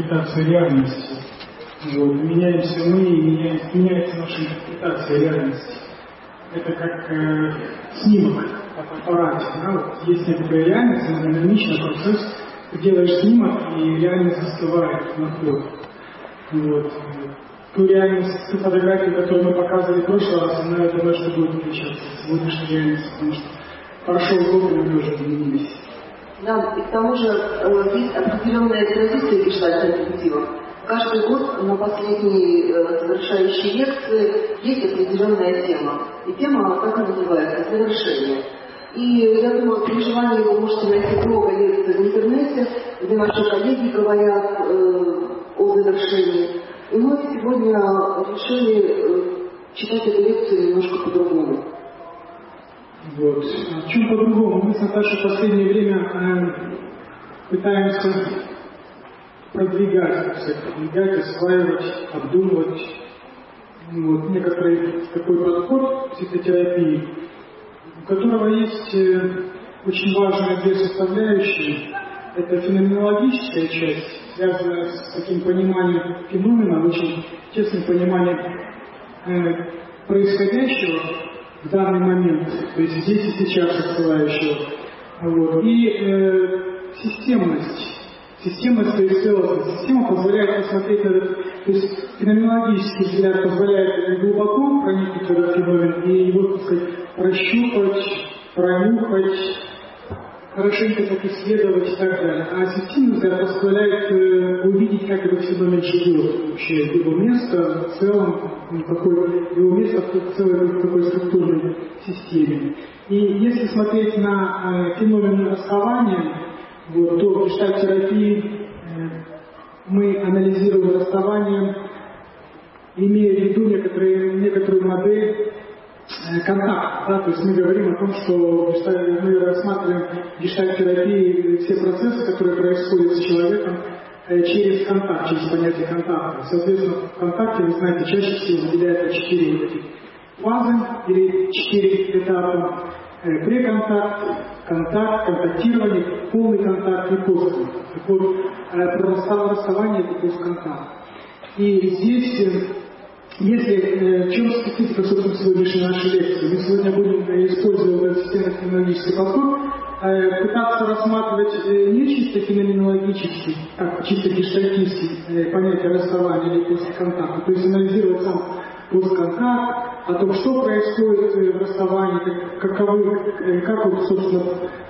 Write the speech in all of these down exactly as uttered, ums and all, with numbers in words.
интерпретация реальности. Вот. Меняемся мы, и меняется, меняется наша интерпретация реальности. Это как э, снимок от аппарата. Да? Вот есть некоторая реальность, она динамичный процесс. Ты делаешь снимок, и реальность застывает на фото. Вот. Ту реальность, ту фотографию, которую мы показывали в прошлый раз, она, я думаю, что будет отличаться от сегодняшней реальности, потому что прошел год, и мы уже изменились. Да, и к тому же э, есть определенная традиция гештальт-когнитива. Каждый год на последней э, завершающей лекции есть определенная тема. И тема так и называется — завершение. И я думаю, при желании вы можете найти много лекций в интернете, где наши коллеги говорят э, о завершении. И мы сегодня решили э, читать эту лекцию немножко по-другому. Вот. В чем по-другому? Мы с Наташей в последнее время э, пытаемся продвигать, продвигать, осваивать, обдумывать вот, некоторый такой подход психотерапии, у которого есть э, очень важные две составляющие. Это феноменологическая часть, связанная с таким пониманием феномена, очень тесным пониманием э, происходящего в данный момент, то есть здесь и сейчас отсылающего. Вот. И э, системность. Системность, то есть целостность. Система позволяет посмотреть на этот, то есть феноменологический взгляд позволяет глубоко проникнуть в этот феномен и его, так сказать, прощупать, пронюхать, хорошенько так исследовать и так далее. А системный взгляд позволяет э, увидеть, как этот феномен живет, вообще его место в целом, какой, его место в целой такой структурной системе. И если смотреть на э, феномен расставания, вот, то в гештальт-терапии э, мы анализируем расставание, имея в виду некоторые, некоторую модель контакт, да, то есть мы говорим о том, что мы рассматриваем в гештальт-терапии все процессы, которые происходят с человеком через контакт, через понятие контакта. Соответственно, в контакте, вы знаете, чаще всего выделяется четыре вот этих фазы или четыре этапа: преконтакт, контакт, контактирование, полный контакт и постконтакт. Так вот, про расставание это постконтакт. И здесь Если, э, в чем специфика, собственно, сегодняшней нашей лекции? Мы сегодня будем э, использовать системно-феноменологический подход, э, пытаться рассматривать э, не чисто феноменологический, как чисто гештальтистский э, понятие расставания или постконтакта, то есть анализировать сам постконтакт, о том, что происходит э, в расставании, как, каковы, э, как вот, собственно,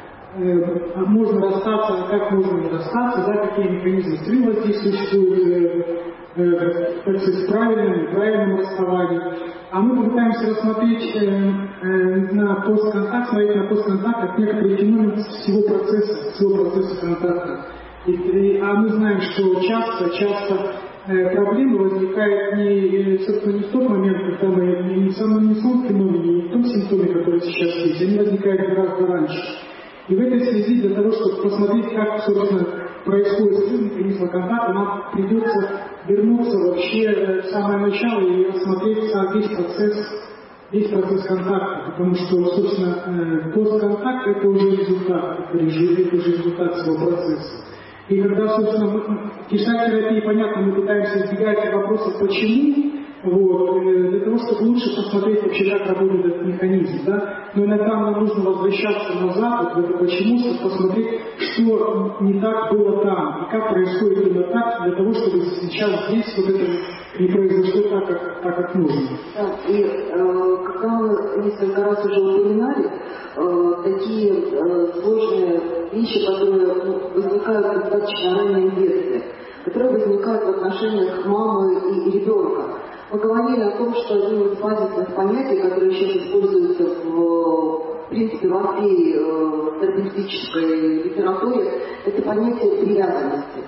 э, можно расстаться, как можно не расстаться, да, какие механизмы стрелы здесь существуют, э, процесс правильного, неправильного расставания. А мы попытаемся рассмотреть э, э, на постконтакт, смотреть на постконтакт как некоторый феномен всего процесса, всего процесса контакта. И, и, а мы знаем, что часто, часто э, проблемы возникают не, собственно, не в тот момент, когда мы не, не в самом не в самом феномене, не в том симптоме, который сейчас есть, они возникают гораздо раньше. И в этой связи для того, чтобы посмотреть, как, собственно, происходит жизнь механизма контакта, нам придется вернуться вообще в самое начало и рассмотреть сам весь процесс, весь процесс контакта, потому что, собственно, постконтакт — это уже результат, это уже результат всего процесса. И когда, собственно, в гештальт-терапии, понятно, мы пытаемся избегать вопроса «почему?», вот, для того, чтобы лучше посмотреть вообще, как работает этот механизм, да? Но иногда нам нужно возвращаться назад, вот, в это почему, чтобы посмотреть, что не так было там, и как происходит именно так, для того, чтобы сейчас здесь вот это не произошло так, как, так, как нужно. Да, и э, когда мы несколько раз уже упоминали, э, такие э, сложные вещи, которые ну, возникают достаточно ранее в детстве, которые возникают в отношениях мамы и, и ребенка. Мы говорили о том, что один из базисных понятий, которые сейчас используются в, в принципе, во всей э, терапевтической литературе, это понятие привязанности.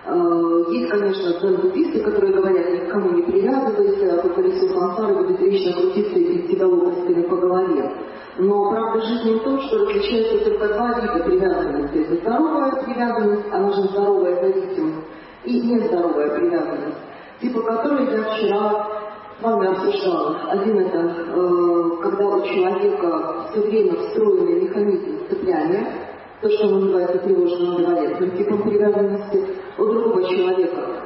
Э, есть, конечно, дзен-буддисты, которые говорят: ни к кому не привязывайся, по колесу сансары будет вечно крутиться и бить тебя лопастями по голове. Но правда жизни в том, что различаются только два вида привязанности. Это здоровая привязанность, она же здоровая зависимость, и нездоровая привязанность, типа которой я вчера с вами обсуждала. Один — это э, когда у человека все время встроенный механизм сцепляния, то, что называется тревожным амбивалентным типом привязанности. У другого человека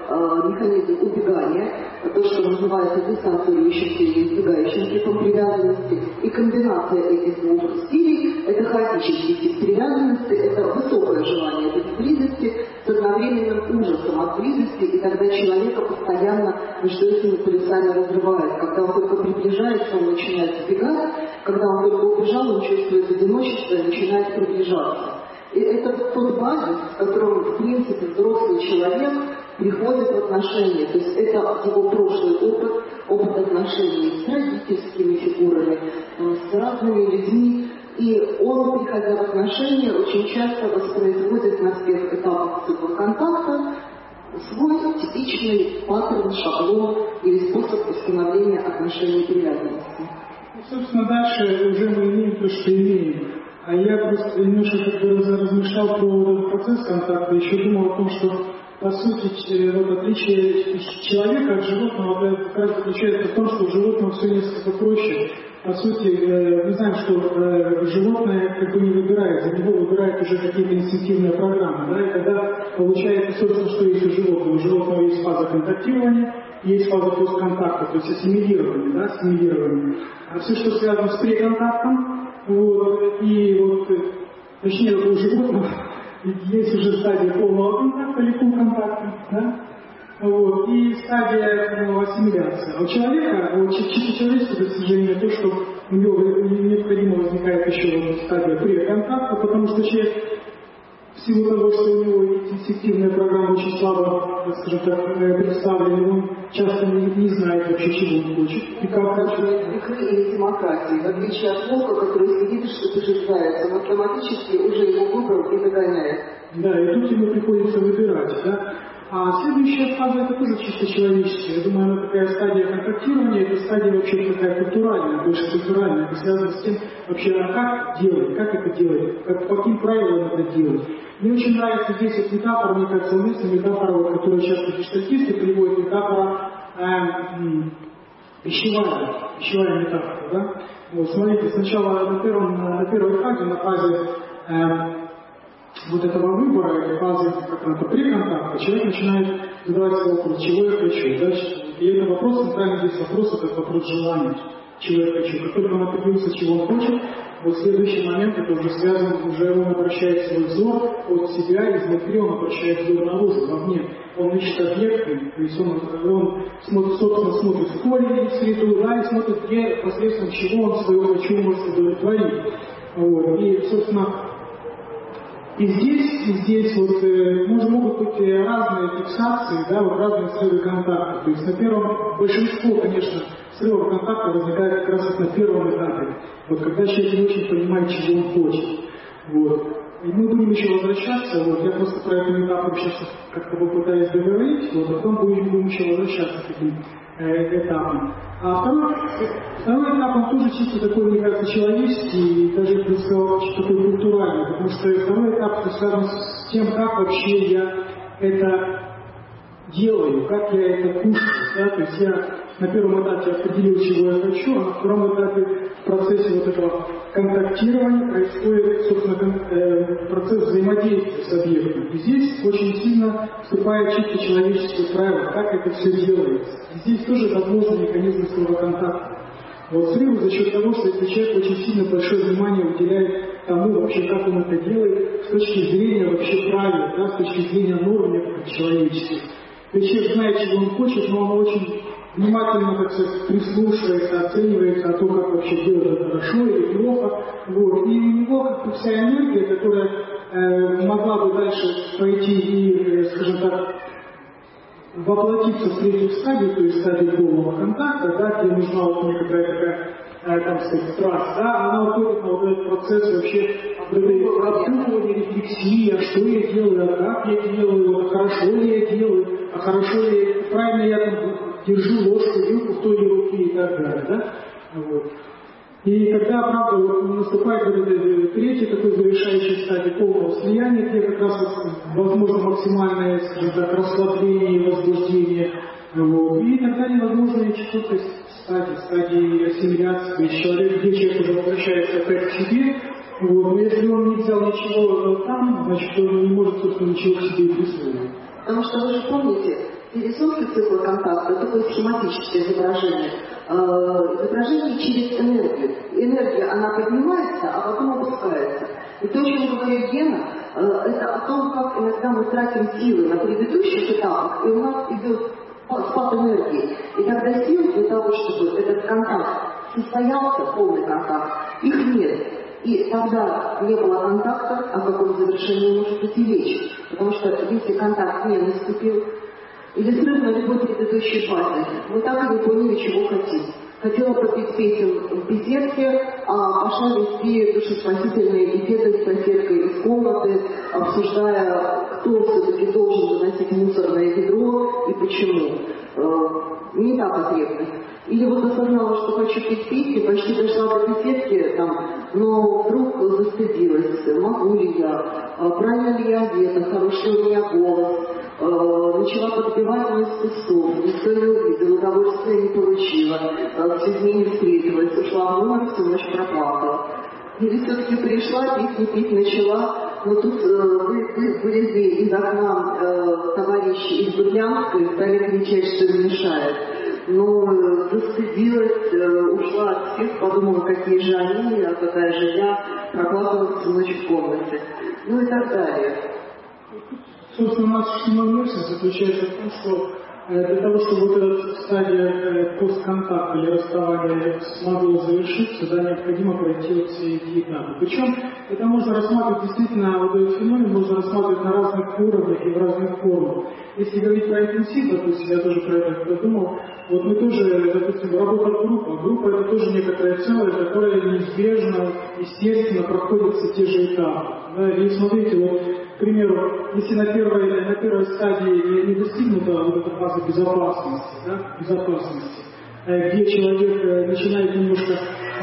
э, механизм убегания, то, что называется дистанцирующим или избегающим типом привязанности, и комбинация этих двух стилей – это хаотический тип привязанности, это высокое желание быть в близости с одновременным ужасом от близости, и тогда человека постоянно между этими полюсами разрывает. Когда он только приближается, он начинает сбегать, когда он только убежал, он чувствует одиночество и начинает приближаться. И это тот базис, с которым, в принципе, взрослый человек приходит в отношения. То есть это его прошлый опыт, опыт отношений с родительскими фигурами, с разными людьми. И он, приходя в отношения, очень часто воспроизводит на всех этапах цикла контакта свой типичный паттерн, шаблон или способ установления отношений привязанности. И, собственно, дальше уже мы имеем то, что имеем. А я просто немножко как бы размышлял про этот процесс контакта, еще думал о том, что, по сути, вот отличие человека от животного как раз заключается в том, что у животного все несколько проще. По сути, мы знаем, что животное как бы не выбирает, за него выбирают уже какие-то инстинктивные программы. Да? И когда получается, собственно, что есть у животного. У животного есть фаза контактирования, есть фаза постконтакта, то есть ассимилирование, да, ассимилирование. А все, что связано с преконтактом, вот, и вот, точнее, у животного есть уже стадия полного контакта или полконтакта, да? Вот, и стадия ну, ассимиляции. А у человека, вот, чисто человеческое достижение, то, что у него необходимо возникает еще вот, стадия преконтакта, потому что человек в силу того, что у него инстинктивная программа очень слабо, скажем так, представлена, он часто не, не знает вообще, чего он хочет. И как хочет. И демократии, в отличие от волка, который следит, что дожидается, он автоматически уже его выбрал и догоняет. Да, и тут ему приходится выбирать, да. А следующая фаза, это тоже чисто человеческая. Я думаю, она такая стадия контактирования, это стадия вообще такая культуральная, больше культуральная. Это связано с тем, вообще, а как делать, как это делать, как, по каким правилам это делать. Мне очень нравится здесь вот метафора, мне кажется, уместная метафора, вот, которую часто гештальтисты приводят, метафора э, пищевая, пищевая метафора, да. Вот, смотрите, сначала на, первом, на первой фазе, на фазе э, вот этого выбора, или фазы как-то преконтакта, человек начинает задавать себе вопрос, чего я хочу. Да? И это вопрос, центральный здесь вопрос, это вопрос желания, чего я хочу. Как только он определился, чего он хочет, вот следующий момент, это уже связано, уже он обращает свой взор от себя, изнутри он обращает взор наружу, вовне. Он ищет объекты, то есть он, он смотрит, собственно, смотрит в корень среду, да, и смотрит, где, посредством чего он свое хочу может удовлетворить. Вот. И, собственно, И здесь, и здесь вот, э, может, могут быть разные фиксации, да, вот разные срывы контакта. То есть на первом, большинство, конечно, срывов контакта возникает как раз на первом этапе. Вот когда человек не очень понимает, чего он хочет. Вот. И мы будем еще возвращаться, вот, я просто про эту этапу сейчас как-то попытаюсь договорить, вот, а потом будем, будем еще возвращаться к этим э, этапам. А второй, второй этап, он тоже чисто такой, мне кажется, человеческий, и даже, я бы сказал, такой культуральный, потому что второй этап связан с тем, как вообще я это делаю, как я это кушаю, да, то есть я на первом этапе определил, чего я хочу, а на втором этапе в процессе вот этого контактирования происходит, собственно, процесс взаимодействия с объектом. И здесь очень сильно вступает чисто человеческое правило, как это все делается. И здесь тоже возможен механизм своего контакта. Вот срыв за счет того, что если человек очень сильно большое внимание уделяет тому, вообще, как он это делает, с точки зрения вообще правил, да, с точки зрения норм человеческих. То есть человек знает, чего он хочет, но он очень внимательно, так сказать, прислушивается, оценивается о том, как вообще делать это хорошо или плохо. Вот. И у него как бы вся энергия, которая э, могла бы дальше пойти и, э, скажем так, воплотиться в третью стадию, то есть стадию полного контакта, да, где нужна вот некая такая, э, там сказать, страсть, да, она уходит на вот этот процесс вообще обдумывания, рефлексии, а что я делаю, а как я делаю, а хорошо ли я делаю, а хорошо ли, правильно я там держу ложку, вилку в той руке и так далее, да? Вот. И когда, правда, вот, наступает вот эта третья такой завершающей стадии полного слияния, где как раз вот, возможно максимальное, скажем так, расслабление и возбуждение, вот. И тогда невозможно четвертая стадия, стадии ассимиляции, то есть человек, где человек уже возвращается опять к себе, вот. Но если он не взял ничего там, значит, он не может, собственно, ничего к себе присвоить. Потому что вы же помните, Все рисунки цикла контакта, такое схематическое изображение, э, изображение через энергию. Энергия, она поднимается, а потом опускается. И то, о чем говорит Гена, э, это о том, как иногда мы тратим силы на предыдущих этапах, и у нас идет спад энергии. И тогда сил для того, чтобы этот контакт состоялся, полный контакт, их нет. И тогда не было контакта, о каком завершении может идти речь. Потому что если контакт не наступил, или срыв на любой предыдущей фазе, мы так и не поняли, чего хотим. Хотела попить песен в беседке, а пошла вести душеспасительные беседы с соседкой из комнаты, обсуждая, кто все-таки должен выносить мусорное ведро и почему. Не та потребность. Или вот осознала, что хочу пить песни, почти дошла до беседки, там, но вдруг застыдилась, могу ли я, правильно ли я одета, хороший у меня голос. Начала подпевать мой спустов, никто не увидел, удовольствия не получила, с людьми не встретилась, ушла в номер, всю ночь проплакала. Или все-таки пришла, песни петь начала, но тут э, вы, вы, вылезли из окна э, товарищи из Дублянска и стали кричать, что им мешает. Но э, застыдилась, э, ушла от всех, подумала, какие же они, а какая же я, проплакала всю ночь в комнате. Ну и так далее. Собственно, наша версия заключается в том, что э, для того, чтобы вот эта стадия э, постконтакта или расставания смогла завершиться, да, необходимо пройти вот все эти этапы. Причем это можно рассматривать действительно, вот этот феномен можно рассматривать на разных уровнях и в разных формах. Если говорить про интенсив, допустим, я тоже про это подумал, вот мы тоже, допустим, работа группа. Группа это тоже некоторое целое, которое неизбежно, естественно, проходит все те же этапы. Да? И смотрите, вот, к примеру, если на первой, на первой стадии не достигнута вот эта фаза безопасности, да, безопасности, где человек начинает немножко,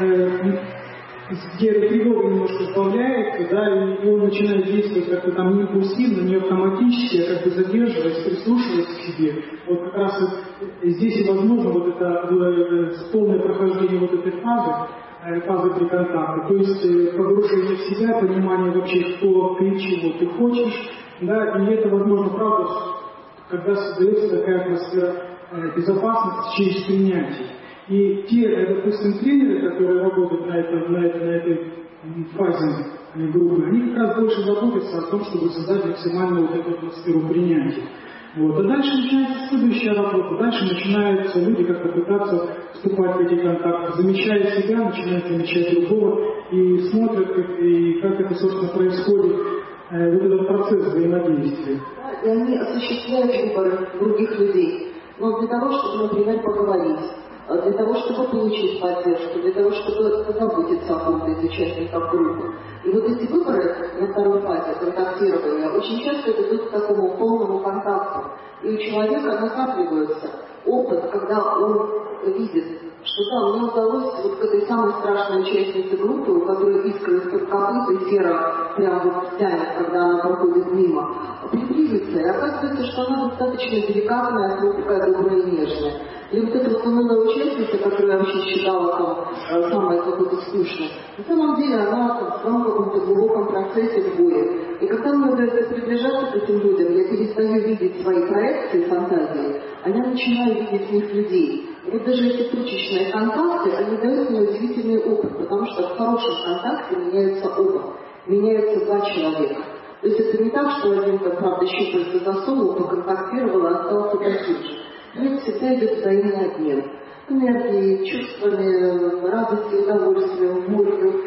где тревога немножко сбавляется, да, и он начинает действовать как-то там не импульсивно, не автоматически, а как бы задерживаясь, прислушиваясь к себе. Вот как раз вот здесь и возможно вот это полное прохождение вот этой фазы, фазы при контакте, то есть погружение в себя, понимание вообще, кто ты, чего ты хочешь, да, и это возможно, правда, когда создается такая атмосфера безопасности через принятие. И те, допустим, тренеры, которые работают на, это, на, это, на этой фазе группы, они как раз больше заботятся о том, чтобы создать максимальную вот эту атмосферу принятия. Вот. А дальше начинается следующая работа. Дальше начинаются люди как-то пытаться вступать в эти контакты, замечая себя, начинают замечать другого и смотрят, как, и как это, собственно, происходит, э, вот этот процесс взаимодействия. И они осуществляют выбор других людей. Но для того, чтобы, например, поговорить, для того, чтобы получить поддержку, для того, чтобы позаботиться о ком-то из участников группы. И вот эти выборы на второй фазе контактирования очень часто ведут к такому полному контакту. И у человека накапливается опыт, когда он видит, что да, мне удалось вот к этой самой страшной участнице группы, у которой искры из-под копыт и сера прям вот тянет, когда она проходит мимо, приблизиться. И оказывается, что она достаточно деликатная, хрупкая, добрая и нежная. И вот эта вот унылая участница, которую я вообще считала там самой какой-то скучной, на самом деле она там в своем каком-то глубоком процессе в боре. И когда мне удается приближаться к этим людям, я перестаю видеть свои проекции, фантазии, а я начинаю видеть в них людей. И вот даже эти точечные контакты, они дают мне удивительный опыт, потому что в хорошем контакте меняется опыт, меняются два человека. То есть это не так, что один, как правда, щупальца засунул, поконтактировал, а остался таким же. Ведь всегда идет взаимный обмен энергией, чувствами, радостью, удовольствием, болью.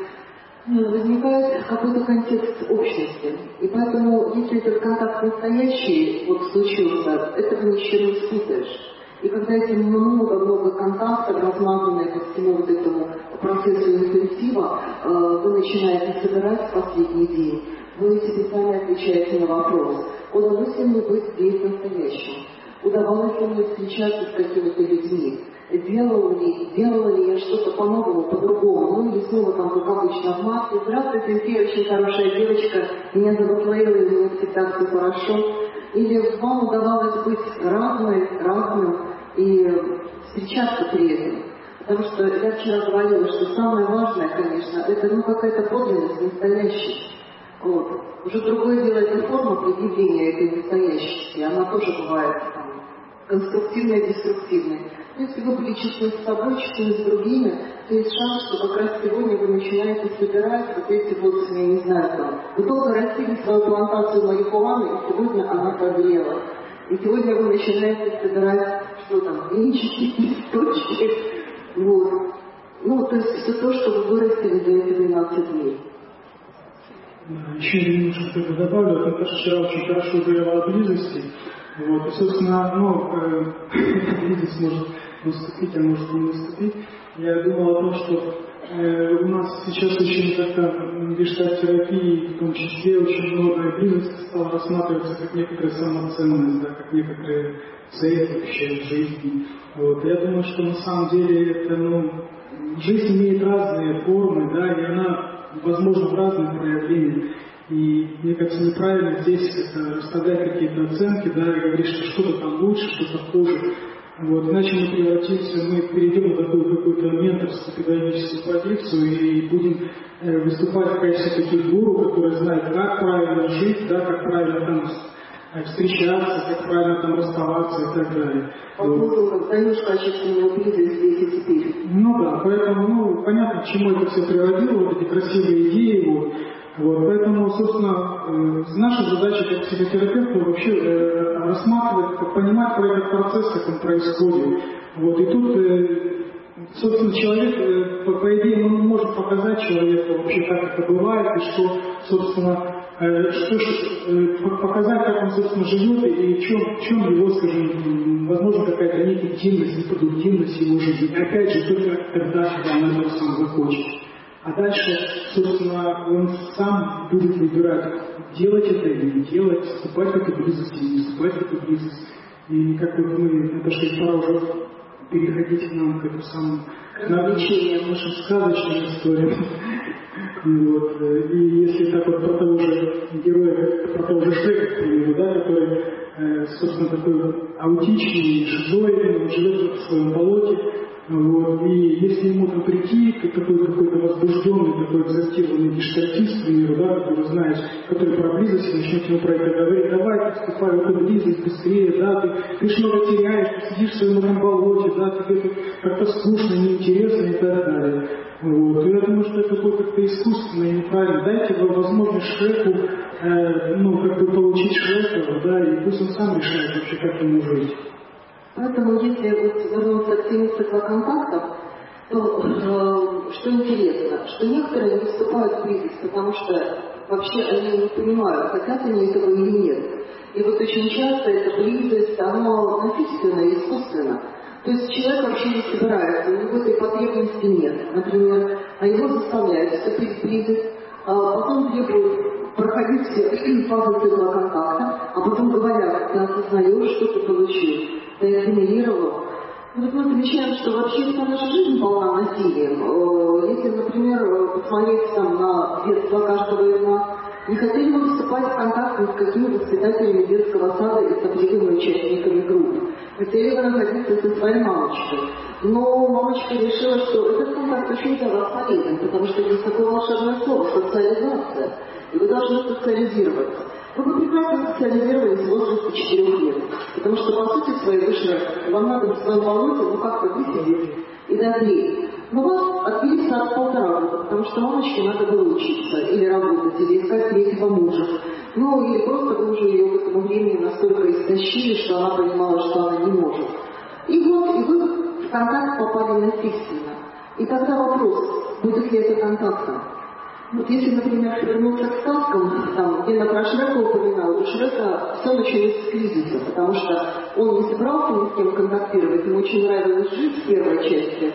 Возникает какой-то контекст общности. И поэтому, если этот контакт настоящий вот случился, этого ничем не спутаешь. И когда эти много-много контактов, размазанные по всему вот этому процессу интенсива, вы начинаете собирать в последний день, вы себе сами отвечаете на вопрос, удалось ли мне быть здесь настоящим? Удавалось ли мне встречаться с какими-то людьми? Делала ли, делала ли я что-то по-новому, по-другому? Ну или снова там, как обычно, в маске. Здравствуйте, я очень хорошая девочка, меня зовут Лейла, и мне всегда все хорошо. Или вам удавалось быть разной, разным и встречаться при этом? Потому что я вчера говорила, что самое важное, конечно, это ну какая-то подлинность, настоящая. Вот. Уже другое дело, это форма предъявления этой настоящести, она тоже бывает там, конструктивное и деструктивное. Если вы были честны с собой, честны с другими, то есть шанс, что как раз сегодня вы начинаете собирать вот эти вот, я не знаю, там, вы долго растили свою плантацию марихуаны, и сегодня она прозрела. И сегодня вы начинаете собирать, что там, венчики, листочки, вот. Ну, то есть все то, что вы вырастили за эти двенадцать дней. Еще немножко это добавлю, потому что вчера очень хорошо говорила о близости. Вот, и, собственно, ну, э, близость может наступить, а может не наступить. Я думал о том, что э, у нас сейчас очень как-то в гештальт-терапии, в том числе, очень много близости стало рассматриваться как некоторая самоценность, да, как некоторые цели вообще в жизни. Вот. Я думаю, что на самом деле это, ну, жизнь имеет разные формы, да, и она возможно в разных проявлениях. И мне кажется, неправильно здесь это расставлять какие-то оценки, да, и говорить, что что-то там лучше, что-то хуже. Вот, иначе мы превратимся, мы перейдем в такую какую-то менторскую педагогическую позицию и будем э, выступать в качестве таких гуру, которые знают, как правильно жить, да, как правильно там встречаться, как правильно там расставаться и так далее. Вот. Даешь качественную близость здесь и теперь. Ну да, поэтому, ну, понятно, к чему это все приводило, вот эти красивые идеи, вот. Вот, поэтому, собственно, э, наша задача как психотерапевта вообще э, рассматривать, понимать про этот процесс, как он происходит. Вот, и тут, э, собственно, человек, э, по, по идее, мы можем показать человеку вообще, как это бывает, и что, собственно, э, что, э, показать, как он, собственно, живет, и в чем, в чем его, скажем, возможно, какая-то неэффективность, непродуктивность его жизни. И опять же, только тогда, когда он этого сам захочет. А дальше, собственно, он сам будет выбирать, делать это или не делать, вступать в эту близость или не вступать в эту близость. И как вот мы отошли, пора уже переходить к нам к этому самому, к нашим сказочным историям. Вот. И если так вот про того же героя, про того же Шрека, к примеру, да, который, собственно, такой аутичный, шизоидный, он живет в своем болоте. Вот, и если ему там прийти, такой какой-то возбужденный, такой экзальтированный гештальтист, к примеру, да, который знаешь, который про близость, начнет ему про это говорить, давай, ты вступай в эту близость быстрее, да, ты, ты ж много теряешь, ты сидишь в своем этом болоте, да, тебе тут как-то скучно, неинтересно и так далее. Вот. И я думаю, что это будет как-то искусственно и неправильно. Дайте вы возможность Шреку, э, ну, как бы получить Шрека, да, и пусть он сам решает вообще, как ему жить. Поэтому, если вот вернуться к теме циклоконтактов, то э, что интересно, что некоторые не вступают в близость, потому что вообще они не понимают, хотят они этого или нет. И вот очень часто эта близость, она насильственная, искусственна. То есть человек вообще не собирается, у него этой потребности нет. Например, а его заставляют вступить в близость, а потом требуют проходить все фазы циклоконтакта, а потом говорят, ты осознаешь, что ты получил, ты генерировал. Ну, вот мы замечаем, что вообще вся наша жизнь полна насилием. Если, например, посмотреть там на детство каждого из нас, не хотели бы вступать в контакт с какими воспитателями детского сада и сопливыми участниками групп. Хотели бы находиться со своей мамочкой. Но мамочка решила, что этот контакт очень для вас полезен, потому что есть такое волшебное слово – социализация. И вы должны социализироваться. Вы бы прекрасно социализировались в возрасте четырех лет. Потому что, по сути своей, вы Шрек. Вам надо в своем болоте, ну как-то высидеть и дозреть. Но вас отбили сад полтора года, потому что мамочке надо было учиться, или работать, или искать третьего мужа. Ну, или просто вы уже ее к этому времени настолько истощили, что она понимала, что она не может. И вот, и вы в контакт попали насильственно. И тогда вопрос, будет ли это контактом? Вот если, например, вернуться к сказкам, там, где про Шрека упоминал, у Шрека все началось с кризиса, потому что он не собрался ни с кем контактировать, ему очень нравилось жить в первой части,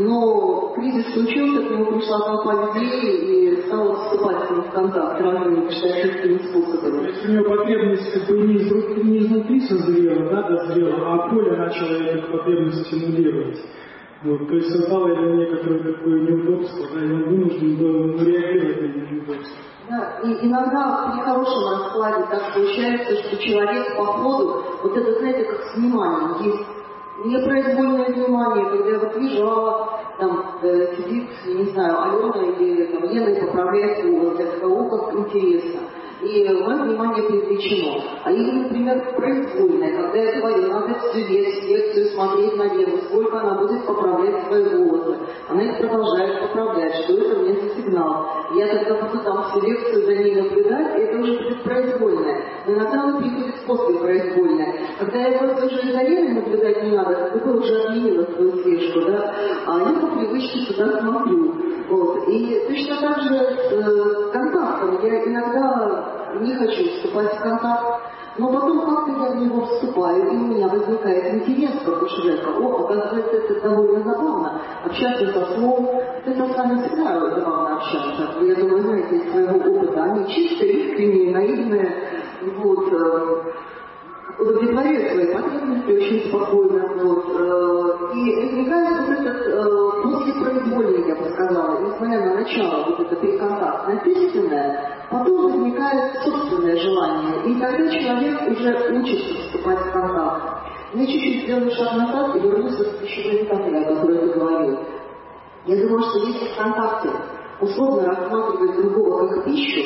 но кризис случился, к нему пришла толпа людей и стала вступать с ним в контакт разными гештальтическими способами. То есть у него потребность как бы не, из, не изнутри созрела, да, дозрела, а поле начало эту потребность стимулировать. Вот, то есть создало для некоторое такое неудобство, да, и он вынужден был реагировать на это неудобство. Да, и иногда при хорошем раскладе так получается, что человек по ходу, вот это, знаете, как с вниманием, есть непроизвольное внимание, когда я вот вижу, а там э, сидит, не знаю, Алена или там, Лена и поправляет волосы, я такая, о, как интересно. и мое внимание привлечено. А или, например, произвольное, когда я говорю, надо всю лекцию смотреть на Веру, сколько она будет поправлять свои волосы. Она их продолжает поправлять, что это мне за сигнал. Я тогда буду там всю лекцию за ней наблюдать, и это уже будет произвольное. Но иногда она приходит после произвольное. Когда я просто уже за Верой наблюдать не надо, ты уже отменила свою слежку, да? А я по привычке туда смотрю. Вот. И точно так же с э, контактом. Я иногда не хочу вступать в контакт, но потом как-то я в него вступаю, и у меня возникает интерес как у человека. О, оказывается, это довольно забавно. Общаться со словом, это с вами всегда забавно общаться. Я думаю, знаете, из своего опыта, они чистые, искренние, наивные, вот, э, удовлетворяют свои потребности очень спокойно. Вот, э, и возникает вот этот э, послепроизвольный, я бы сказала, несмотря на начало, вот это переконтактное, естественное, потом возникает собственное желание, и тогда человек уже учится вступать в контакт. Я чуть-чуть сделаю шаг назад и вернусь к пищевой метафоре, о которой ты говорил. Я думаю, что если в контакте условно рассматривать другого как пищу,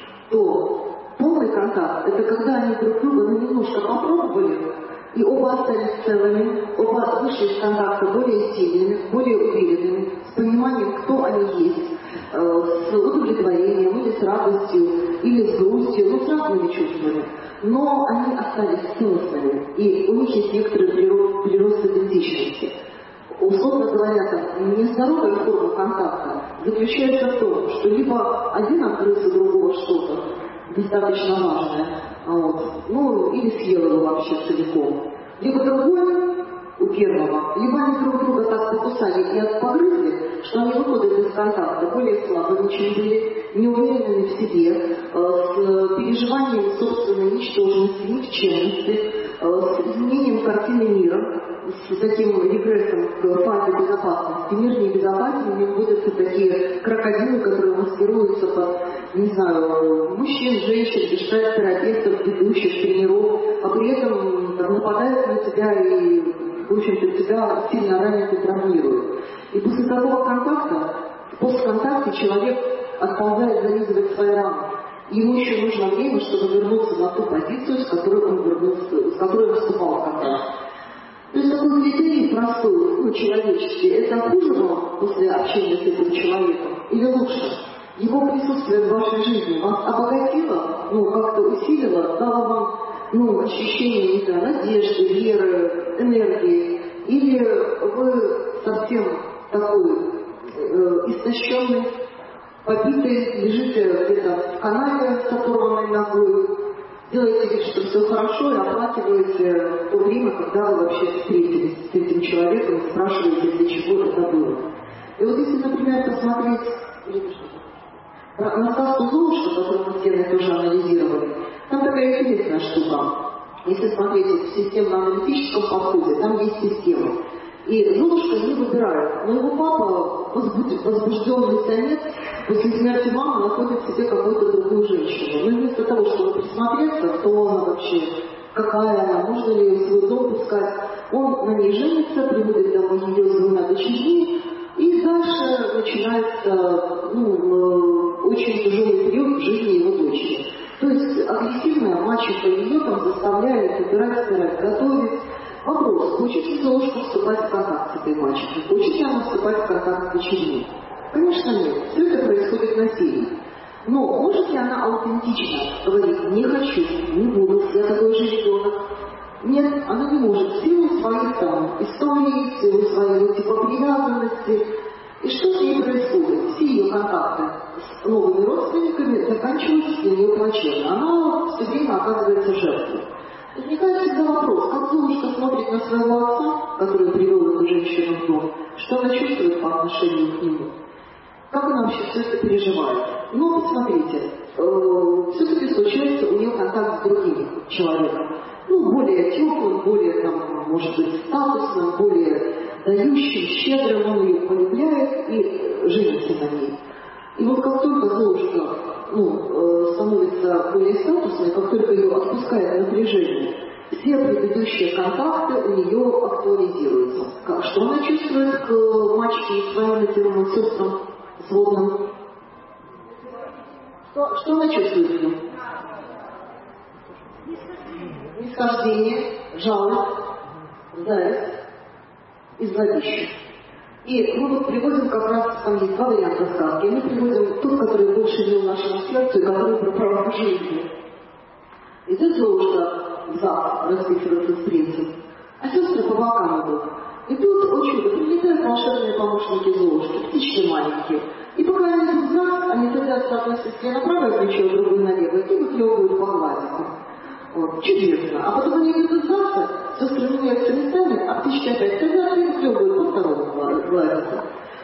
то полный контакт – это когда они друг друга ну, немножко попробовали, и оба остались целыми, оба вышли из контакта более сильными, более уверенными, с пониманием, кто они есть, э, с удовлетворением, или с радостью, или с грустью, ну, с разными чувствами. Но они остались целостными, и у них есть некоторый прирост, прирост идентичности. Условно говоря, там, нездоровая форма контакта заключается в том, что либо один открыл у другого что-то, достаточно важное, вот, ну, или съел его вообще целиком. Либо другой у первого, либо они друг друга так покусали и погрызли, что они выходят из контакта более слабыми, чем были, неуверенными в себе, с переживанием собственной ничтожности, никчемности, с изменением картины мира, с таким регрессом к фазе безопасности. Мир небезопасен, мне вводятся такие крокодилы, которые маскируются под, не знаю, мужчин, женщин, гештальт-терапевтов, ведущих, тренеров, а при этом там, нападают на тебя и, в общем-то, тебя сильно ранят и травмируют. И после такого контакта, в постконтакте человек отползает зализывать свои раны. Ему еще нужно время, чтобы вернуться на ту позицию, с которой он вернулся, с которой он вступал в контакт. То есть такой критерий простой, ну, человеческий, это хуже вам после общения с этим человеком или лучше? Его присутствие в вашей жизни вас обогатило, ну, как-то усилило, дало вам, ну, ощущение, не знаю, надежды, веры, энергии, или вы совсем такой э, истощенный, побитый, лежите где-то в канаве с оторванной ногой, делаете вид, что все хорошо, и оплакиваете то время, когда вы вообще встретились с этим человеком, и спрашиваете, для чего это было. И вот если, например, посмотреть на сказку «Золушка», которую мы с Геной тоже анализировали, там такая интересная штука. Если смотреть в системно-аналитическом подходе, там есть система. И Золушка не выбирает, но его папа, возбужденный самец, после смерти мамы находит в себе какую-то другую женщину. Но вместо того, чтобы присмотреться, кто она вообще, какая она, можно ли ее в свой дом пускать, он на ней женится, приводит домой ее с двумя дочерьми, и дальше начинается ну, очень тяжелый период в жизни его дочери. То есть агрессивная мачеха ее там заставляет убирать, стирать, готовить. Вопрос, хочет ли Золушка вступать в контакт с этой мачехой? Хочет ли она вступать в контакт с дочерьми? Конечно нет. Все это происходит насилие. Но может ли она аутентично говорить, не хочу, не буду, я такой же ребенок? Нет, она не может. В силу своих там историй, в силу своей типа привязанности. И что с ней происходит? Все ее контакты с новыми родственниками заканчиваются для нее плачевно. Она все время оказывается жертвой. Возникает всегда вопрос, как Золушка смотрит на своего отца, который привел эту женщину в дом, что она чувствует по отношению к нему, как она вообще все это переживает. Но посмотрите, э, все-таки случается у нее контакт с другим человеком, ну, более теплым, более, там, может быть, статусным, более дающим, щедрым, он ее полюбляет и женится на ней. И вот как только Золушка ну, становится более статусной, как только ее отпускает напряжение, все предыдущие контакты у нее актуализируются. Как, что она чувствует к мачехе и своим материнным собственным сводным? Что, что она чувствует к ним? Нисхождение, жалость, зависть и злодейство. И мы вот приводим как раз, там есть два варианта сказки. Мы приводим тот, который больше вел нашему сердцу и который про право жизни. Идет Золушка в зал расписываться с принцем, а сестры по бокам идут. И тут, о чудо, прилетают волшебные помощники Золушки, птички маленькие. И пока они идут в зал, они садятся одной сестре на правое плечо, другой на левое, и выклевывают по глазику. Вот, чудесно. А потом они идут сдаться, сестры меняются местами, а птички опять садятся и выклевывают по второму глазику.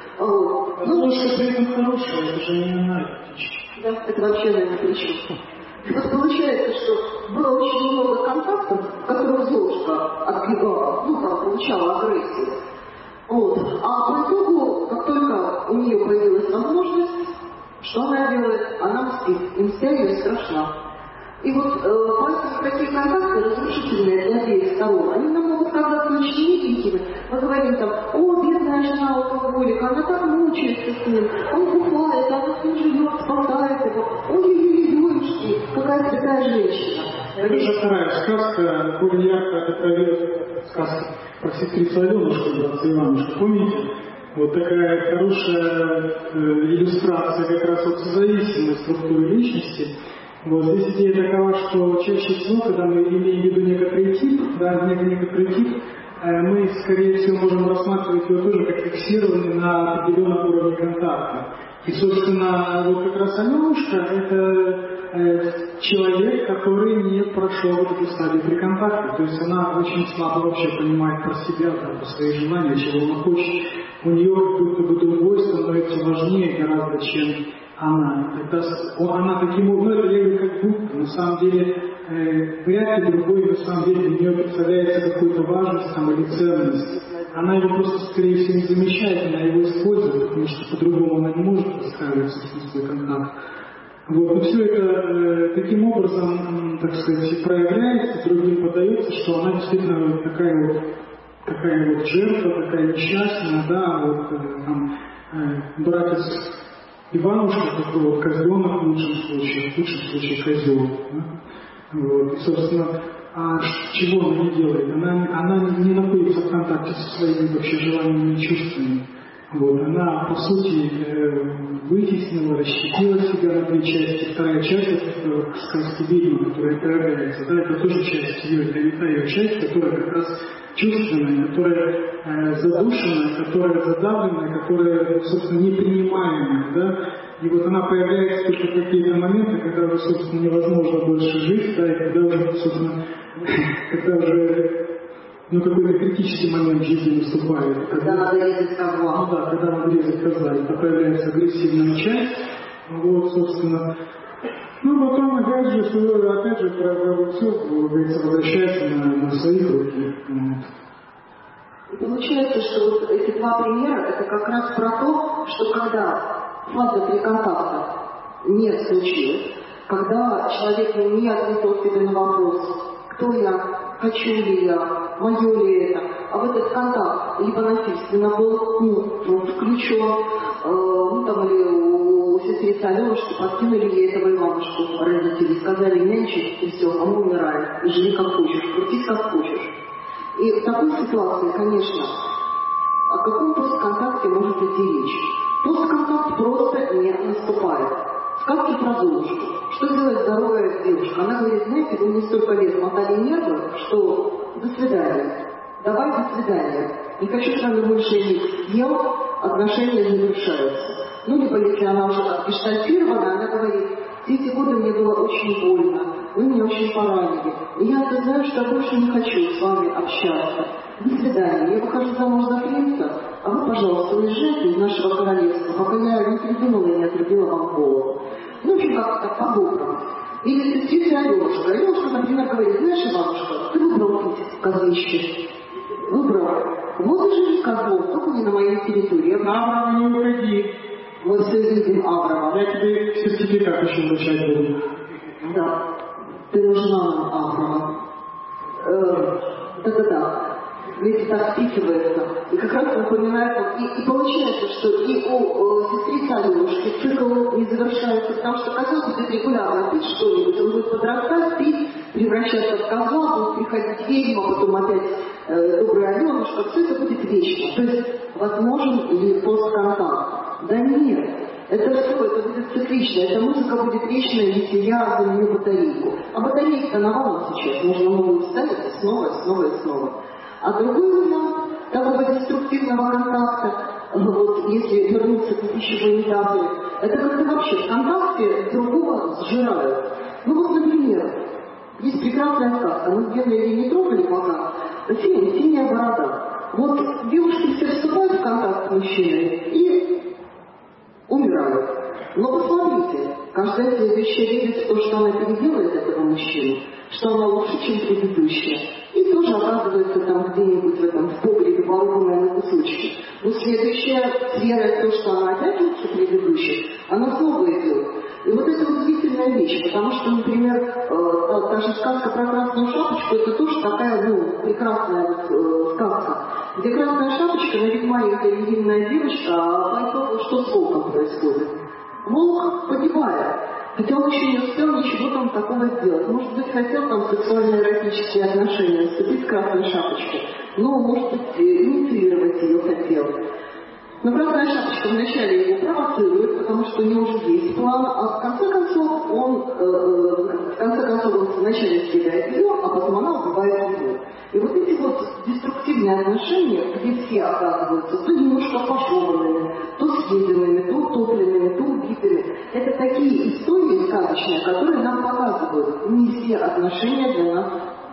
Вот. А Золушка при этом хорошая, это же не она птички. Да, это вообще, наверное, причина. Вот получается, что было очень много контактов, в которых Золушка отбегала, ну, там, получала агрессию. Вот. А по итогу, как только у нее появилась возможность, что она делает? Она мстит. И мстя ее страшна. И вот э, поэтому такие контакты разрушительные для обеих сторон, они нам могут казаться очень миленькими. Мы говорим там: о, бедная жена алкоголика, она так мучается с ним, он бухает, она с ним живет, спасает его. Ой-ой-ой, какая такая женщина. Это же вторая сказка, более ярко отправляет сказка про сестрицу Аленушку, братца Иванушку. Помните? Вот такая хорошая э, иллюстрация как раз вот созависимой структуры личности. Вот здесь идея такова, что чаще всего, когда мы имеем в виду некоторый тип, да, некоторый тип, э, мы, скорее всего, можем рассматривать его тоже как фиксированный на определенном уровне контакта. И, собственно, вот как раз Аленушка – это э, человек, который не прошел вот эту стадию при контакте. То есть она очень слабо вообще понимает про себя, там, про свои желания, чего она хочет. У нее как будто бы другой становится важнее гораздо, чем она. Это, она таким образом, ну это я говорю как будто, на самом деле э, вряд ли другой, на самом деле у нее представляется какой-то важность там, или ценность. Она его просто, скорее всего, не замечает, она его использует, потому что по-другому она не может выстраивать свой контакт. Вот. Но все это э, таким образом, так сказать, проявляется, другим подается, что она действительно вот такая вот, такая вот жертва, такая несчастная, да, вот э, там, э, братец Иванушка, такой вот козленок в лучшем случае, в худшем случае козел. Да? Вот. И, собственно, а чего она не делает? Она, она не находится в контакте со своими вообще желаниями и чувствами. Вот. Она, по сути, э, вытеснила, расщепила себя на две части. Вторая часть — это сказки ведьмы, которая проявляется. Да? Это тоже часть ее, это витая часть, которая как раз чувственная, которая э, задушенная, которая задавленная, которая, собственно, непринимаемая. Да? И вот она появляется только в какие-то моменты, когда уже, собственно, невозможно больше жить, да, и когда уже, собственно, когда уже, ну, какой-то критический момент в жизни наступает. Когда, когда надо резать козла. Ну да, когда надо резать козла, это появляется агрессивная часть, вот, собственно. Ну, потом, опять же, что, опять же, все, говорится, возвращается на, на свои руки. Вот. И получается, что вот эти два примера, это как раз про то, что когда фаза при контакте не случилась, когда человек не ответил себе на вопрос, кто я, хочу ли я, мое ли это, а в этот контакт либо насильственно был ну, включен, э, ну там или у сестрицы Аленушки подкинули ей этого Иванушку родители, сказали нянчить, и все, а мы умираем, и живи как хочешь, крутись как хочешь. И в такой ситуации, конечно, о каком постконтакте может идти речь? Постконтакт просто не наступает. Сказки про Золушку. Что делает здоровая девушка? Она говорит: знаете, вы мне столько лет мотали нервы, что до свидания. Давай до свидания. Не хочу с вами больше иметь дел, отношения завершаются. Ну, либо если она уже гештальтирована, она говорит: все эти годы мне было очень больно, вы меня очень поранили. И я осознаю, что я больше не хочу с вами общаться. До свидания. Я выхожу замуж за принца, а вы, пожалуйста, уезжайте из нашего королевства, пока я не придумала и не отрубила вам голову. Ну, в общем, как-то так по-доброму. Или сестрица Аленушка. Аленушка, например, говорит: знаешь, Иванушка, ты выбрал путь козлище. Выбрал. Вот и живи козлом, только не на моей территории. Авраам, не уходи. Мы все видим Авраама. Я тебе сертификат еще вручать буду. Да. Ты нужна нам, Авраам. Да-да-да. вместе так впитывается. И как раз напоминает, и, и получается, что и у э, сестрицы Алёшки цикл не завершается, потому что козел будет регулярно пить что-нибудь, он будет подрастать, пить, превращаться в козла, будет приходить ведьма, потом опять э, добрая Алёнушка, все это будет вечно. То есть возможен ли постконтакт? Да нет. Это все, это будет циклично, эта музыка будет вечная, если я заменю батарейку. А батарейка навалом сейчас, можно много ставить снова, снова и снова. А другой вариант такого деструктивного контакта, вот если вернуться к пищевой метафоре, это когда вообще в контакте другого сжирают. Ну вот, например, есть прекрасная сказка, мы где-то ее не трогали пока, фильм «Синяя борода». Вот девушки все вступают в контакт с мужчиной и умирают. Но посмотрите, каждая следующая верит в то, что она переделает этого мужчину, что она лучше, чем предыдущая. И тоже оказывается там где-нибудь в этом в погребе поломанная на кусочки. Но следующая верит в то, что она опять лучше предыдущей, она снова идет. И вот это удивительная вещь, потому что, например, э, та, та же сказка про красную шапочку, это тоже такая, ну, прекрасная вот, э, сказка, где красная шапочка, на вид маленькая невинная девочка, а по итогу что с волком происходит? Волк погибает, хотя он еще не успел ничего там такого сделать. Может быть, хотел там сексуально-эротические отношения вступить с красной шапочкой, но, может быть, инициировать ее хотел. Но красная шапочка вначале его провоцирует, потому что у него уже есть план, а в конце концов он, э, в конце концов он вначале съедает ее, а потом она убивает его. И вот эти вот деструктивные отношения, где все оказываются то немножко пожеванными, то съеденными, то утопленными, то убитыми, это такие истории сказочные, которые нам показывают, не все отношения для нас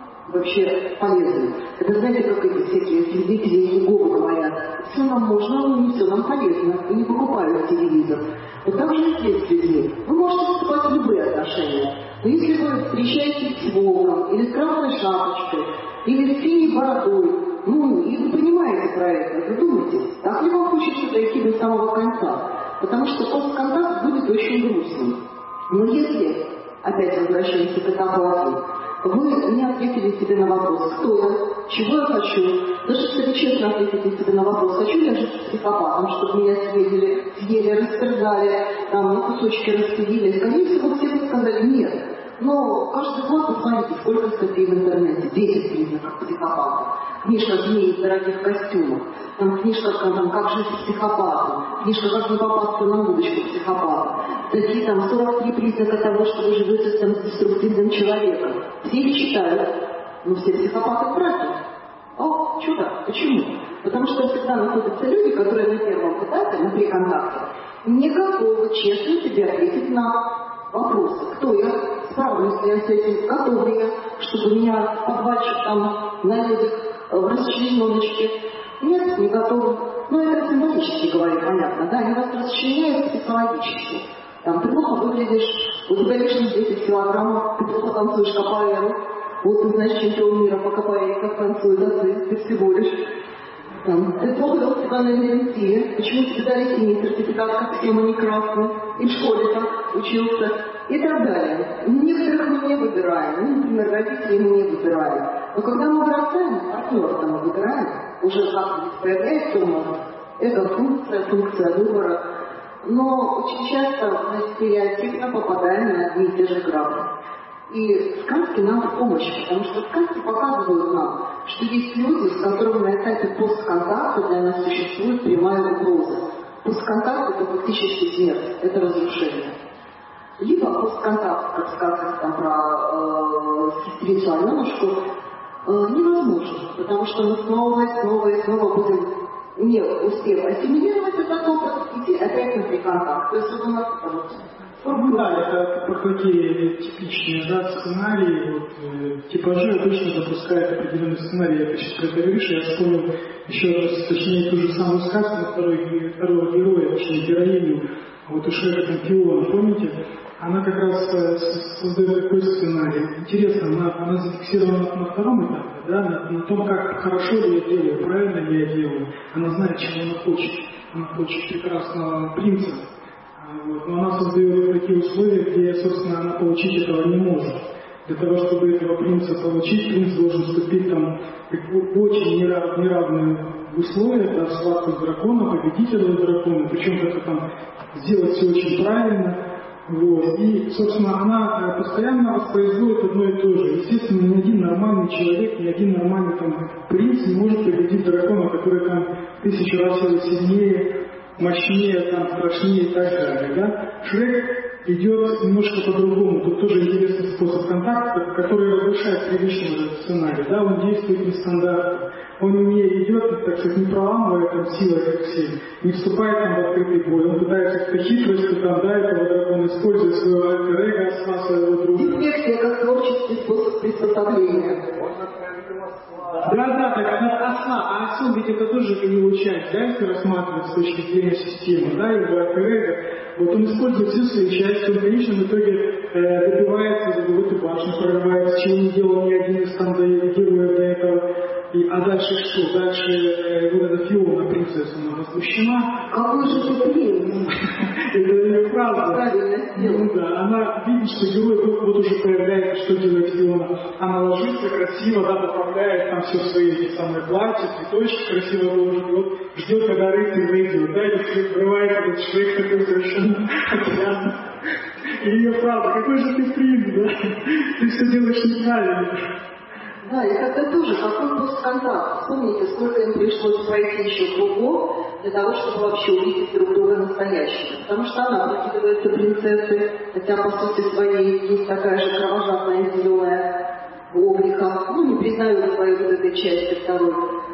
вообще полезны. Это знаете, как эти всякие свидетели Иеговы говорят, все нам можно, но не все нам полезно, и не покупают телевизор. Вот так же и здесь с людьми. Вы можете вступать в любые отношения, но если вы встречаетесь с волком, или с красной шапочкой, или с синей бородой, ну, и вы понимаете про это, вы думаете, так ли вам хочется дойти до самого конца? Потому что постконтакт будет очень грустным. Но если, опять возвращаемся к этапу один, вы не ответили себе на вопрос, кто я, чего я хочу. Даже если вы честно ответите себе на вопрос, хочу я жить с психопатом, чтобы меня съели, съели, растерзали, там, на кусочки распилили. Скорее всего, все бы сказали нет. Но каждый год посмотрите, сколько статей в интернете, десять признаков психопата. Книжка «Змеи в дорогих костюмах», там книжка там, «Как жить с психопатом», книжка «Как не попасться на удочку психопата». Такие там сорок три признака того, что вы живете там, с деструктивным человеком. Все их читают, но все психопаты братья. О, чудо, почему? Потому что всегда находятся люди, которые на первом этапе, на приконтакте, не готовы честно тебе ответить на вопросы. Кто я? Справлюсь ли я с этим? Готов ли я, чтобы меня подвачить там на ледик в расчлененочке? Нет, не готовы. Ну, это символически говорю, понятно, да? Они вас расчленяют психологически. Там, ты плохо выглядишь, у тебя лишних десять килограммов, ты плохо танцуешь капоэйру. Вот ты, значит, чемпион мира по капоэйре, как танцует, а ты, ты всего лишь. Там, ты плохо вел себя на интенсиве, почему тебе дали синий сертификат, как схема не красный, и в школе там учился, и так далее. Некоторых мы не выбираем, ну, например, родителей мы не выбираем. Но когда мы вырастаем, партнера мы выбираем, уже как-нибудь появляется у нас эта функция, функция выбора. Но очень часто мы стереотипно попадаем на одни и те же грабли. И сказки нам в помощь, потому что сказки показывают нам, что есть люди, с которыми на этапе постконтакта для нас существует прямая угроза. Постконтакт — это фактически смерть, это разрушение. Либо постконтакт, как в сказках там, про э, сестрицу Аленушку, э, невозможно, потому что мы снова и снова и снова будем, не успев ассимилировать этот опыт, идти опять на приконтакт. То есть вот у нас это вот... Ну да, это такие типичные, да, сценарии, вот, э, типажи обычно запускают определенный сценарий. Я сейчас про это говоришь, я вспомнил еще раз, точнее, ту же самую сказку на второй, второго героя, точнее, героиню, вот у Шрека там Фиона, помните? Она как раз э, создает такой сценарий. Интересно, она, она зафиксирована на втором этапе, да, на, на том, как хорошо ли я делаю, правильно ли я делаю. Она знает, чего она хочет. Она хочет прекрасного принца. Вот. Но она создает такие условия, где, собственно, она получить этого не может. Для того, чтобы этого принца получить, принц должен вступить там в очень нерав, неравные условия, да, в схватку дракона, победителя дракона, причем как-то там сделать все очень правильно. Вот. И, собственно, она постоянно воспроизводит одно и то же. Естественно, ни один нормальный человек, ни один нормальный там принц не может победить дракона, который там тысячу раз сильнее, мощнее, там, страшнее и так далее. Да? Шрек идет немножко по-другому. Тут тоже интересный способ контакта, который разрушает привычный сценарий. Да? Он действует нестандартно. Он не идет, так сказать, не проламывая там силой, как все, не вступает там в открытый бой. Он пытается как-то хитростью там, да, этого дракона использует своего альтер-эго, осла своего друга. Инфекция как творческий способ приспособления. Да, да, так это осла, а осел ведь это тоже его часть, да, если рассматривать с точки зрения системы, да, его альтер-эго. Вот он использует всю свою часть, он, конечно, в итоге э, добивается, в эту башню прорывается, чего не делал ни один из там героев до этого. И, а дальше что? Дальше э, вот эта Фиона, принцесса, она возмущена. Какой же ты принц? Это ее правда. Ну да, она видит, что герой вот, вот уже появляется, что делает Фиона. Она ложится красиво, да, поправляет там все свои эти самые платья, цветочки красиво ложит, вот ждет, когда рыцарь выйдет, да, и все открывает этот Шрек такой совершенно отвязный. И ее правда, какой же ты принц, да? Ты все делаешь неправильно. Да, и тогда тоже, какой был скандал. Вспомните, сколько им пришлось пройти еще кругов для того, чтобы вообще увидеть друг друга настоящего. Потому что она прикидывается принцессой, хотя по сути своей есть такая же кровожадная зеленая облика, ну не признает своей вот этой части второй.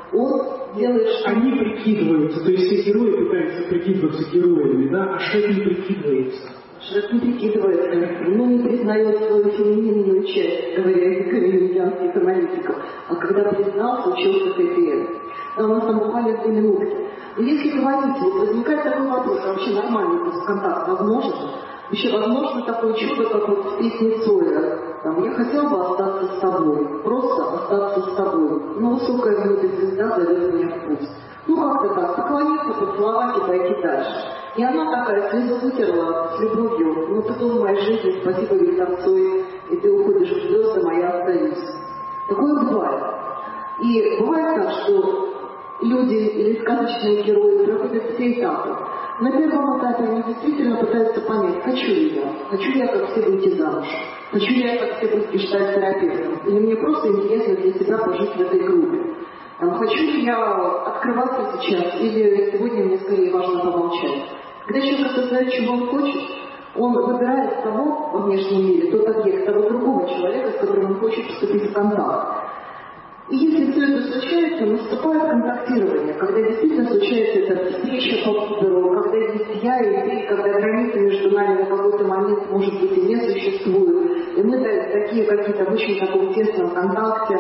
Он делает что... Они прикидываются, то есть все герои пытаются прикидываться героями, да, а Шрек не прикидывается. Шрек не прикидывается, но не признает свою фемининную часть, говоря языками медианских аналитиков. А когда признал, случился хэппи-энд. У нас там буквально две минутки. Но если говорить, вот возникает такой вопрос, а вообще нормальный контакт возможен? Вообще возможно такое чудо, как вот в песне Цоя. Там, я хотел бы остаться с тобой, просто остаться с тобой. Но высокая в небе звезда зовет меня в путь. Ну как-то так, поклониться, поцеловать и пойти дальше. И она такая слезу вытерла с любовью. Ну ты был в моей жизни, спасибо, Виктор Цой, и ты уходишь в звезды, а я остаюсь. Такое бывает. И бывает так, что люди или сказочные герои проходят все этапы. На первом этапе они действительно пытаются понять, хочу ли я, хочу ли я как все выйти замуж, хочу ли я как все быть гештальт-терапевтом, или мне просто интересно для себя пожить в этой группе. Там, хочу ли я открываться сейчас, или сегодня мне скорее важно помолчать. Когда человек осознает, чего он хочет, он выбирает того во внешнем мире, тот объект, того другого человека, с которым он хочет вступить в контакт. И если все это случается, наступает контактирование, когда действительно случается эта встреча по выбору, когда есть я и ты, когда границы между нами на какой-то момент, может быть, и не существуют, и мы такие какие-то в очень таком тесном контакте.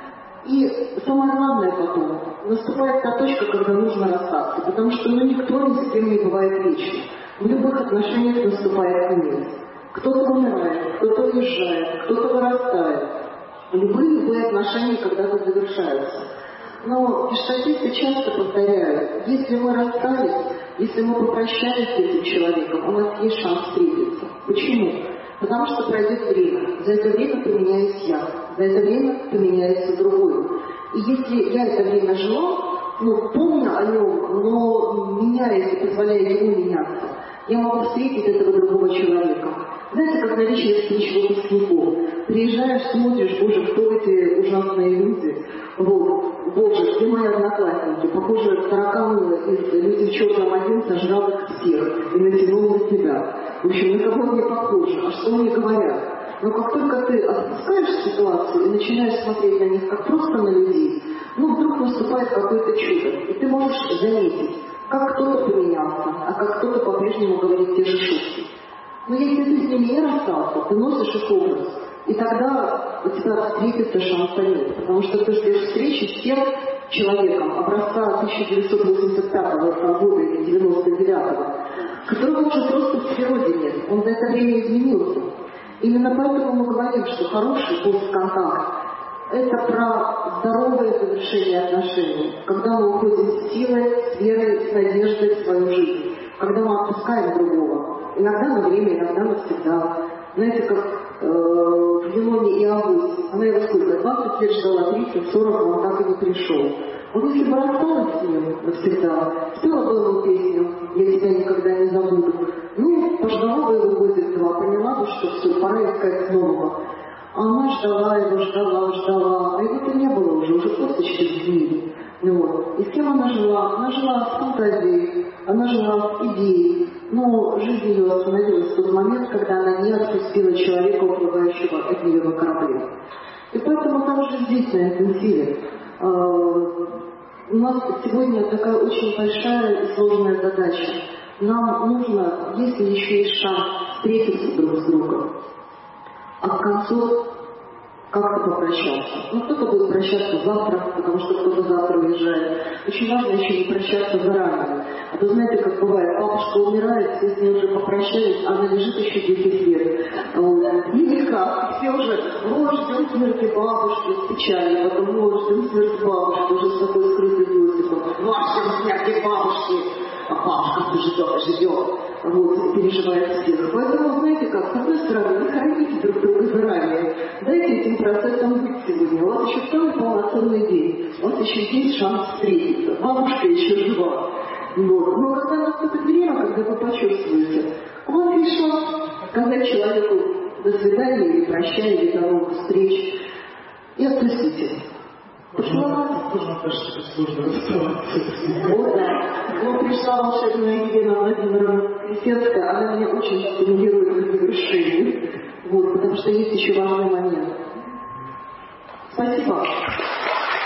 И самое главное потом, наступает та точка, когда нужно расстаться, потому что ну, никто ни с кем не бывает вечно. В любых отношениях наступает конец. Кто-то умирает, кто-то уезжает, кто-то вырастает. Любые любые отношения когда-то завершаются. Но гештальтисты часто повторяют, если мы расстались, если мы попрощались с этим человеком, у нас есть шанс встретиться. Почему? Потому что пройдет время. За это время поменяюсь я. За это время поменяется другой. И если я это время жила, ну, помню о нем, но меняясь и позволяя ему меняться, я могу встретить этого другого человека. Знаете, как на вечере встреч выпускников. Приезжаешь, смотришь, боже, кто эти ужасные люди? Вот, боже, где мои одноклассники? Похоже, таракан из «Люди в черном один» сожрал их всех и натянул на себя. В общем, на кого не похоже, а что мне говорят? Но как только ты отпускаешь ситуацию и начинаешь смотреть на них как просто на людей, ну вдруг наступает какое-то чудо, и ты можешь заметить, как кто-то поменялся, а как кто-то по-прежнему говорит те же шутки. Но если ты с ними не расстался, ты носишь их образ, и тогда у тебя встретится шанса нет, потому что ты ждешь встречи с тем человеком образца тысяча девятьсот восемьдесят пятого года или девяносто девятого, которого уже просто в природе нет, он за это время изменился. Именно поэтому мы говорим, что хороший постконтакт – это про здоровое завершение отношений, когда мы уходим с силой, с верой, с надеждой в свою жизнь, когда мы отпускаем другого. Иногда на время, иногда навсегда. Знаете, как э, в Юноне и Август, она его сколько, двадцать лет ждала, тридцать, сорок, он так и не пришел. Вот если бы рассталась с ним навсегда, спела бы ему песню «Я тебя никогда не забуду», ну, пождала бы его годик-два, поняла бы, что все, пора искать нового. А она ждала его, ждала, ждала, а его-то не было уже, уже просто через дни. Вот. И с кем она жила? Она жила с фантазией, она жила с идеей, но жизнь ее остановилась в тот момент, когда она не отпустила человека, уплывающего от нее на корабле. И поэтому также здесь, на этом деле, э, у нас сегодня такая очень большая и сложная задача. Нам нужно, если еще есть шанс, встретиться друг с другом, а в конце как-то попрощаться. Ну, кто-то будет прощаться завтра, потому что кто-то завтра уезжает. Очень важно еще не прощаться заранее. А то знаете, как бывает, бабушка умирает, все с ней уже попрощались, а она лежит еще десять лет. И никак, все уже, вот, ждем смерти бабушки, с печалью, потом, вот, ждем смерти бабушки, уже с такой скрытой злостью, ждем смерти бабушки. А бабушка живет, живет, вот, переживает всех. Поэтому, знаете как, с одной стороны, не храните друг друга заранее, дайте этим процессам быть сегодня. У вас еще самый полноценный день, у вас еще есть шанс встретиться, бабушка еще жива. Вот. Но когда наступит время, когда вы почувствуете, у вас есть шанс сказать человеку до свидания, или прощай, или до новых встреч, и отпустите. Можно даже сложно расставаться. Вот, да. Вот пришла волшебная Елена Владимировна Крестенская, она меня очень стимулирует к завершению. Вот, потому что есть еще важный момент. Спасибо.